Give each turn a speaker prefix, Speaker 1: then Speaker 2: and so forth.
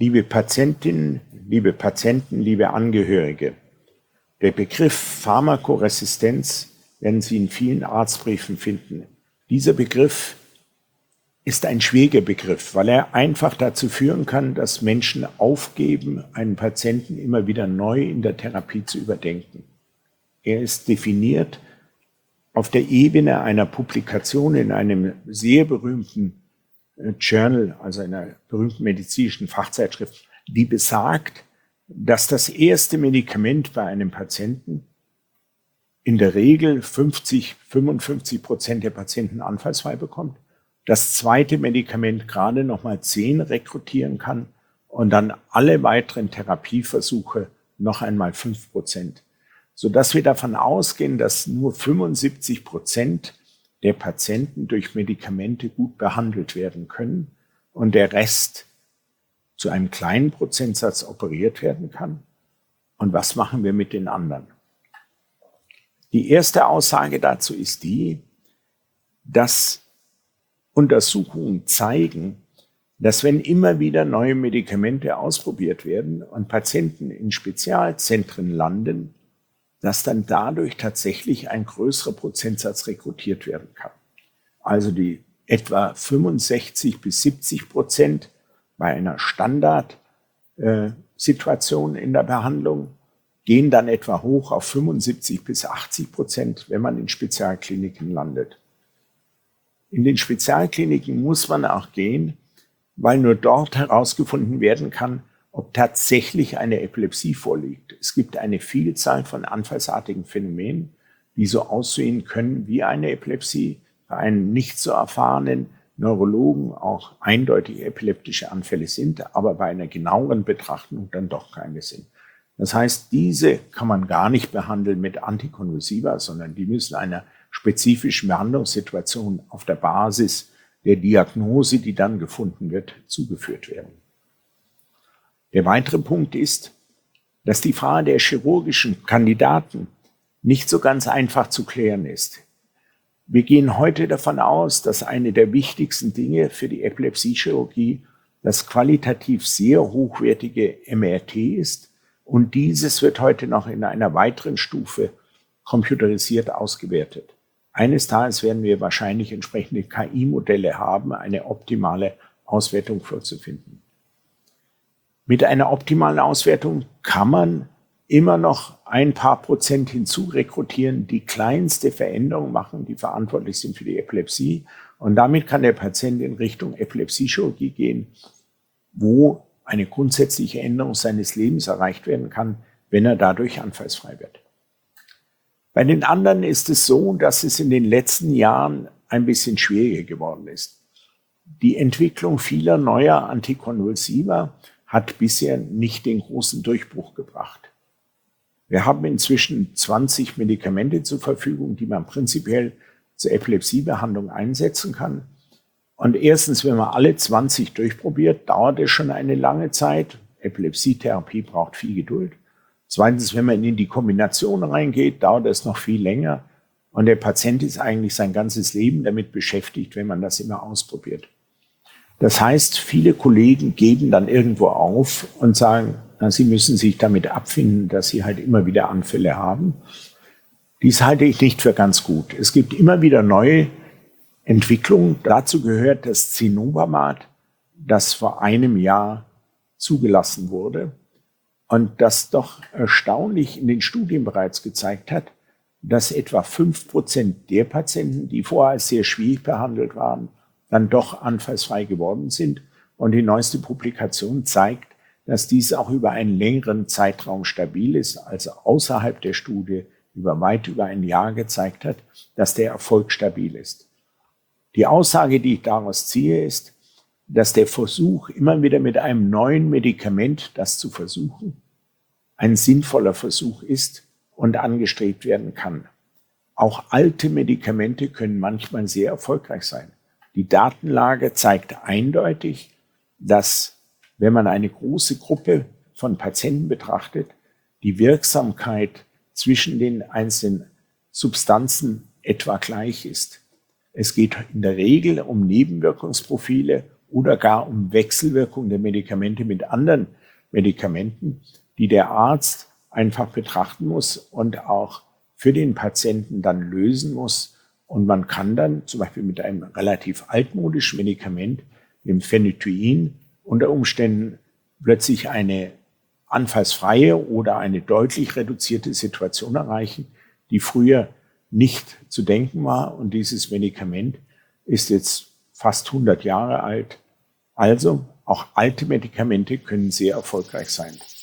Speaker 1: Liebe Patientinnen, liebe Patienten, liebe Angehörige, der Begriff Pharmakoresistenz werden Sie in vielen Arztbriefen finden. Dieser Begriff ist ein schwieriger Begriff, weil er einfach dazu führen kann, dass Menschen aufgeben, einen Patienten immer wieder neu in der Therapie zu überdenken. Er ist definiert auf der Ebene einer Publikation in einem sehr berühmten Journal, also einer berühmten medizinischen Fachzeitschrift, die besagt, dass das erste Medikament bei einem Patienten in der Regel 55% der Patienten anfallsfrei bekommt, das zweite Medikament gerade nochmal 10 rekrutieren kann und dann alle weiteren Therapieversuche noch einmal 5%, sodass wir davon ausgehen, dass nur 75% der Patienten durch Medikamente gut behandelt werden können und der Rest zu einem kleinen Prozentsatz operiert werden kann. Und was machen wir mit den anderen? Die erste Aussage dazu ist die, dass Untersuchungen zeigen, dass wenn immer wieder neue Medikamente ausprobiert werden und Patienten in Spezialzentren landen, dass dann dadurch tatsächlich ein größerer Prozentsatz rekrutiert werden kann. Also die etwa 65-70% bei einer Standardsituation in der Behandlung gehen dann etwa hoch auf 75-80%, wenn man in Spezialkliniken landet. In den Spezialkliniken muss man auch gehen, weil nur dort herausgefunden werden kann, ob tatsächlich eine Epilepsie vorliegt. Es gibt eine Vielzahl von anfallsartigen Phänomenen, die so aussehen können wie eine Epilepsie, bei einem nicht so erfahrenen Neurologen auch eindeutig epileptische Anfälle sind, aber bei einer genaueren Betrachtung dann doch keine sind. Das heißt, diese kann man gar nicht behandeln mit Antikonvulsiva, sondern die müssen einer spezifischen Behandlungssituation auf der Basis der Diagnose, die dann gefunden wird, zugeführt werden. Der weitere Punkt ist, dass die Frage der chirurgischen Kandidaten nicht so ganz einfach zu klären ist. Wir gehen heute davon aus, dass eine der wichtigsten Dinge für die Epilepsiechirurgie das qualitativ sehr hochwertige MRT ist und dieses wird heute noch in einer weiteren Stufe computerisiert ausgewertet. Eines Tages werden wir wahrscheinlich entsprechende KI-Modelle haben, eine optimale Auswertung vorzufinden. Mit einer optimalen Auswertung kann man immer noch ein paar Prozent hinzurekrutieren, die kleinste Veränderungen machen, die verantwortlich sind für die Epilepsie. Und damit kann der Patient in Richtung Epilepsiechirurgie gehen, wo eine grundsätzliche Änderung seines Lebens erreicht werden kann, wenn er dadurch anfallsfrei wird. Bei den anderen ist es so, dass es in den letzten Jahren ein bisschen schwieriger geworden ist. Die Entwicklung vieler neuer Antikonvulsiva hat bisher nicht den großen Durchbruch gebracht. Wir haben inzwischen 20 Medikamente zur Verfügung, die man prinzipiell zur Epilepsiebehandlung einsetzen kann. Und erstens, wenn man alle 20 durchprobiert, dauert es schon eine lange Zeit. Epilepsietherapie braucht viel Geduld. Zweitens, wenn man in die Kombination reingeht, dauert es noch viel länger. Und der Patient ist eigentlich sein ganzes Leben damit beschäftigt, wenn man das immer ausprobiert. Das heißt, viele Kollegen geben dann irgendwo auf und sagen, na, sie müssen sich damit abfinden, dass sie halt immer wieder Anfälle haben. Dies halte ich nicht für ganz gut. Es gibt immer wieder neue Entwicklungen. Dazu gehört das Cenobamate, das vor einem Jahr zugelassen wurde und das doch erstaunlich in den Studien bereits gezeigt hat, dass etwa 5% der Patienten, die vorher als sehr schwierig behandelt waren, dann doch anfallsfrei geworden sind. Und die neueste Publikation zeigt, dass dies auch über einen längeren Zeitraum stabil ist, also außerhalb der Studie weit über ein Jahr gezeigt hat, dass der Erfolg stabil ist. Die Aussage, die ich daraus ziehe, ist, dass der Versuch, immer wieder mit einem neuen Medikament das zu versuchen, ein sinnvoller Versuch ist und angestrebt werden kann. Auch alte Medikamente können manchmal sehr erfolgreich sein. Die Datenlage zeigt eindeutig, dass, wenn man eine große Gruppe von Patienten betrachtet, die Wirksamkeit zwischen den einzelnen Substanzen etwa gleich ist. Es geht in der Regel um Nebenwirkungsprofile oder gar um Wechselwirkung der Medikamente mit anderen Medikamenten, die der Arzt einfach betrachten muss und auch für den Patienten dann lösen muss. Und man kann dann zum Beispiel mit einem relativ altmodischen Medikament, dem Phenytoin, unter Umständen plötzlich eine anfallsfreie oder eine deutlich reduzierte Situation erreichen, die früher nicht zu denken war. Und dieses Medikament ist jetzt fast 100 Jahre alt. Also auch alte Medikamente können sehr erfolgreich sein.